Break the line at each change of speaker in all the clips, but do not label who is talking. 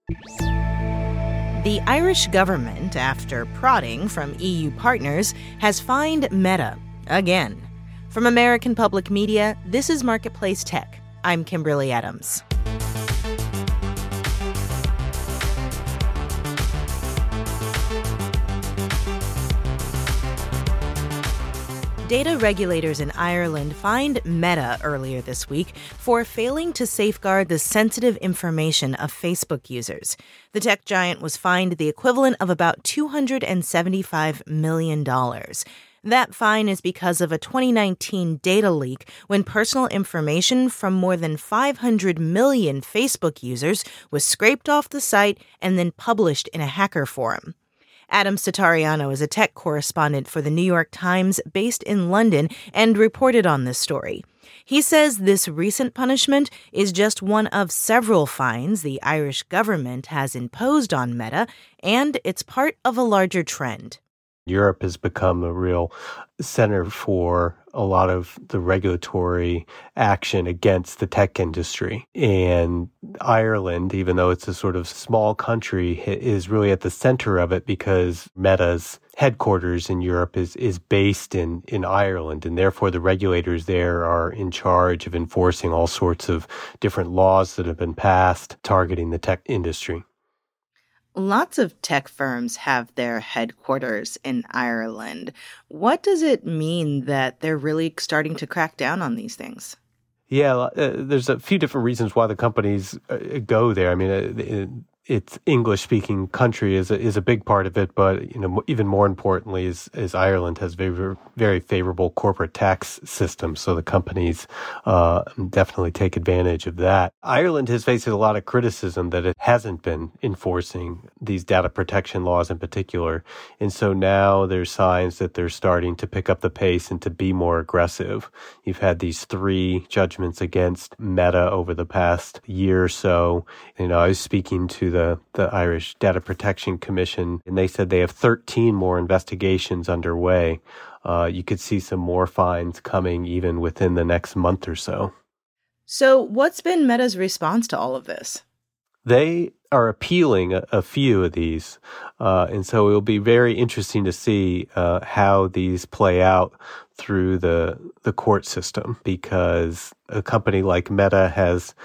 The Irish government, after prodding from EU partners, has fined Meta again. From American Public Media, this is Marketplace Tech. I'm Kimberly Adams. Data regulators in Ireland fined Meta earlier this week for failing to safeguard the sensitive information of Facebook users. The tech giant was fined the equivalent of about $275 million. That fine is because of a 2019 data leak when personal information from more than 500 million Facebook users was scraped off the site and then published in a hacker forum. Adam Satariano is a tech correspondent for the New York Times based in London and reported on this story. He says this recent punishment is just one of several fines the Irish government has imposed on Meta, and it's part of a larger trend.
Europe has become a real center for a lot of the regulatory action against the tech industry. And Ireland, even though it's a sort of small country, is really at the center of it because Meta's headquarters in Europe is based in Ireland. And therefore, the regulators there are in charge of enforcing all sorts of different laws that have been passed targeting the tech industry.
Lots of tech firms have their headquarters in Ireland. What does it mean that they're really starting to crack down on these things?
Yeah, there's a few different reasons why the companies go there. I mean, it's English-speaking country is a big part of it, but even more importantly is Ireland has very, very favorable corporate tax system, so the companies definitely take advantage of that. Ireland has faced a lot of criticism that it hasn't been enforcing these data protection laws in particular, and so now there's signs that they're starting to pick up the pace and to be more aggressive. You've had these 3 judgments against Meta over the past year or so. I was speaking to the Irish Data Protection Commission, and they said they have 13 more investigations underway. You could see some more fines coming even within the next month or so.
So what's been Meta's response to all of this?
They are appealing a few of these, and so it'll be very interesting to see how these play out through the court system, because a company like Meta has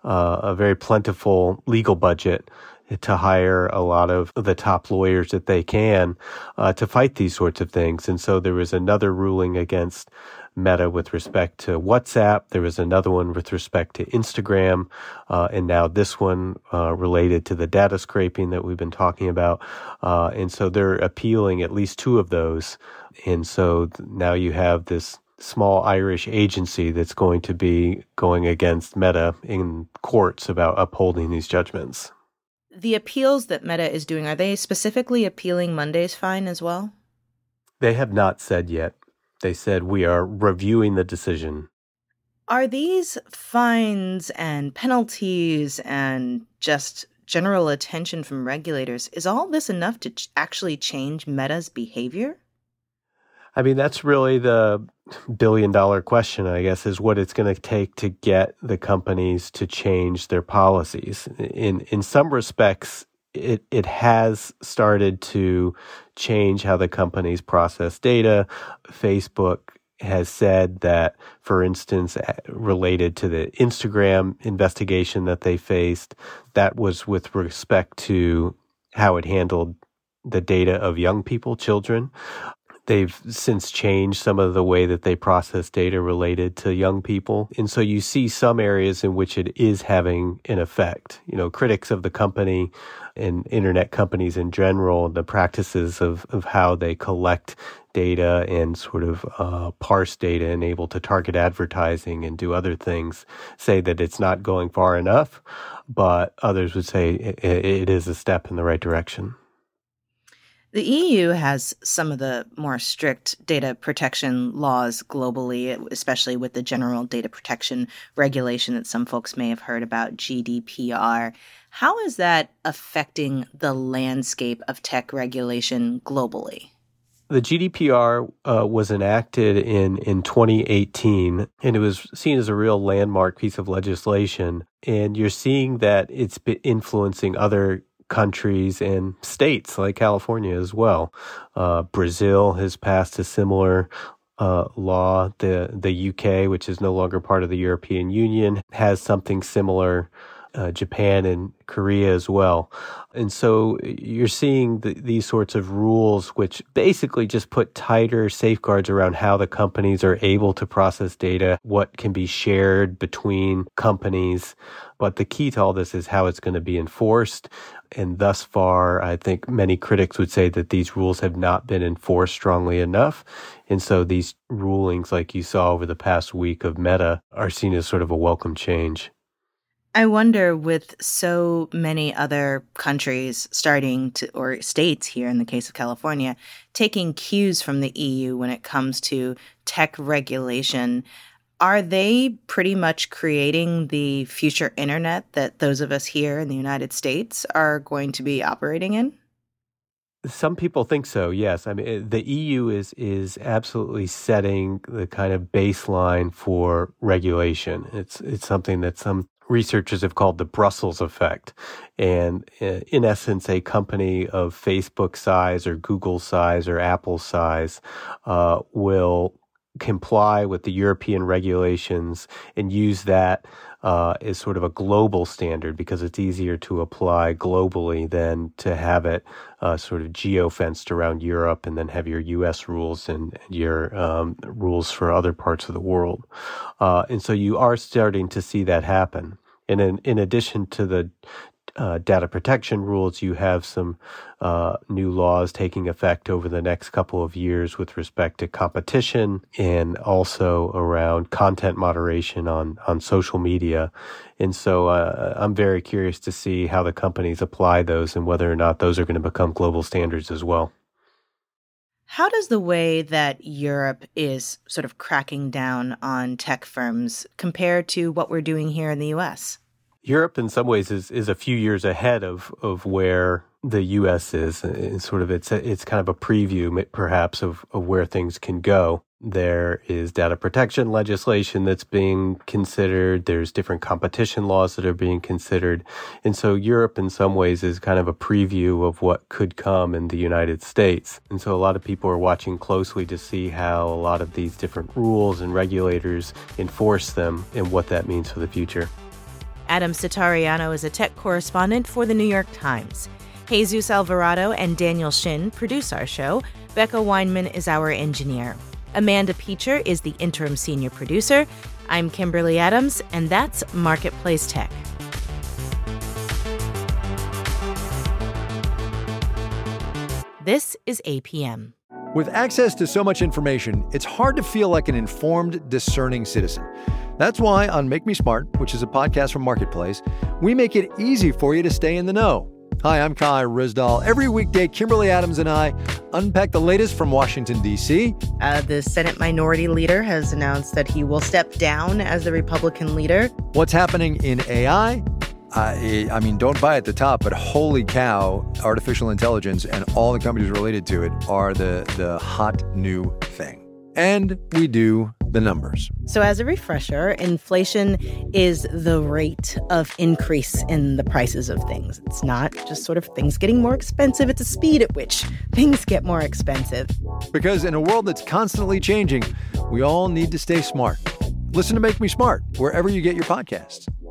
a very plentiful legal budget to hire a lot of the top lawyers that they can to fight these sorts of things. And so there was another ruling against Meta with respect to WhatsApp. There was another one with respect to Instagram. And now this one related to the data scraping that we've been talking about. And so they're appealing at least 2 of those. And so now you have this small Irish agency that's going to be going against Meta in courts about upholding these judgments.
The appeals that Meta is doing, are they specifically appealing Monday's fine as well?
They have not said yet. They said we are reviewing the decision.
Are these fines and penalties and just general attention from regulators, is all this enough to actually change Meta's behavior?
I mean, that's really the billion-dollar question, I guess, is what it's going to take to get the companies to change their policies. In some respects, it has started to change how the companies process data. Facebook has said that, for instance, related to the Instagram investigation that they faced, that was with respect to how it handled the data of young people, children. They've since changed some of the way that they process data related to young people. And so you see some areas in which it is having an effect. Critics of the company and internet companies in general, the practices of how they collect data and sort of parse data and able to target advertising and do other things, say that it's not going far enough. But others would say it is a step in the right direction.
The EU has some of the more strict data protection laws globally, especially with the General Data Protection Regulation that some folks may have heard about, GDPR. How is that affecting the landscape of tech regulation globally?
The GDPR was enacted in 2018, and it was seen as a real landmark piece of legislation. And you're seeing that it's been influencing other countries and states like California as well. Brazil has passed a similar law. The UK, which is no longer part of the European Union, has something similar. Japan and Korea as well. And so you're seeing these sorts of rules, which basically just put tighter safeguards around how the companies are able to process data, what can be shared between companies. But the key to all this is how it's going to be enforced. And thus far, I think many critics would say that these rules have not been enforced strongly enough. And so these rulings, like you saw over the past week of Meta, are seen as sort of a welcome change.
I wonder, with so many other countries starting to, or states here in the case of California, taking cues from the EU when it comes to tech regulation, are they pretty much creating the future internet that those of us here in the United States are going to be operating in?
Some people think so, yes. I mean, the EU is absolutely setting the kind of baseline for regulation. It's something that some researchers have called the Brussels effect. And in essence, a company of Facebook size or Google size or Apple size will comply with the European regulations and use that as sort of a global standard because it's easier to apply globally than to have it sort of geo-fenced around Europe and then have your U.S. rules and your rules for other parts of the world. And so you are starting to see that happen. And in addition to the data protection rules, you have some new laws taking effect over the next couple of years with respect to competition and also around content moderation on social media. And so I'm very curious to see how the companies apply those and whether or not those are going to become global standards as well.
How does the way that Europe is sort of cracking down on tech firms compare to what we're doing here in the U.S.?
Europe, in some ways, is a few years ahead of where the U.S. is. It's kind of a preview, perhaps, of where things can go. There is data protection legislation that's being considered. There's different competition laws that are being considered. And so Europe, in some ways, is kind of a preview of what could come in the United States. And so a lot of people are watching closely to see how a lot of these different rules and regulators enforce them and what that means for the future.
Adam Sitariano is a tech correspondent for The New York Times. Jesus Alvarado and Daniel Shin produce our show. Becca Weinman is our engineer. Amanda Peacher is the interim senior producer. I'm Kimberly Adams, and that's Marketplace Tech. This is APM.
With access to so much information, it's hard to feel like an informed, discerning citizen. That's why on Make Me Smart, which is a podcast from Marketplace, we make it easy for you to stay in the know. Hi, I'm Kai Rizdal. Every weekday, Kimberly Adams and I unpack the latest from Washington, D.C.
The Senate Minority Leader has announced that he will step down as the Republican leader.
What's happening in AI? I mean, don't buy at the top, but holy cow, artificial intelligence and all the companies related to it are the hot new thing. And we do the numbers.
So as a refresher, inflation is the rate of increase in the prices of things. It's not just sort of things getting more expensive. It's the speed at which things get more expensive.
Because in a world that's constantly changing, we all need to stay smart. Listen to Make Me Smart wherever you get your podcasts.